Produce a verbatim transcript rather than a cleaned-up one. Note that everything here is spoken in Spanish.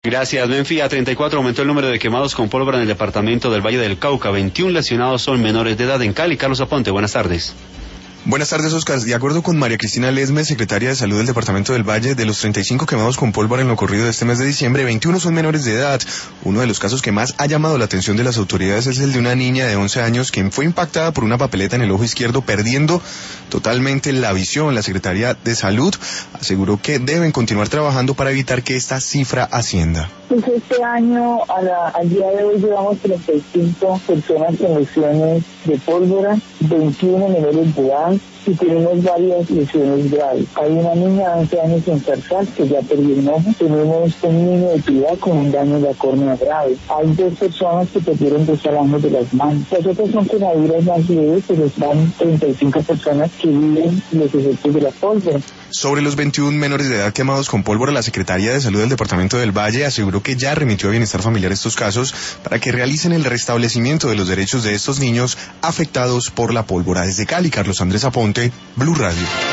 Gracias, Menfi. A treinta y cuatro aumentó el número de quemados con pólvora en el departamento del Valle del Cauca. veintiún lesionados son menores de edad en Cali. Carlos Aponte, buenas tardes. Buenas tardes, Oscar. De acuerdo con María Cristina Lesme, secretaria de Salud del Departamento del Valle, de los treinta y cinco quemados con pólvora en lo corrido de este mes de diciembre, veintiuno son menores de edad. Uno de los casos que más ha llamado la atención de las autoridades es el de una niña de once años quien fue impactada por una papeleta en el ojo izquierdo, perdiendo totalmente la visión. La Secretaría de Salud aseguró que deben continuar trabajando para evitar que esta cifra ascienda. Pues este año, a la, al día de hoy, llevamos treinta y cinco personas con lesiones de pólvora, veintiuno menores de edad, y tenemos varias lesiones graves. Hay una niña de once años en Zarzal que ya perdió un ojo. Tenemos un niño de Piedad con un daño de la córnea grave. Hay dos personas que perdieron dos alambres de las manos. Las otras son quemaduras más leves, pero están treinta y cinco personas que viven los efectos de la pólvora. Sobre los veintiún menores de edad quemados con pólvora, la Secretaría de Salud del Departamento del Valle aseguró que ya remitió a Bienestar Familiar estos casos para que realicen el restablecimiento de los derechos de estos niños afectados por la pólvora. Desde Cali, Carlos Andrés Aponte, Blue Radio.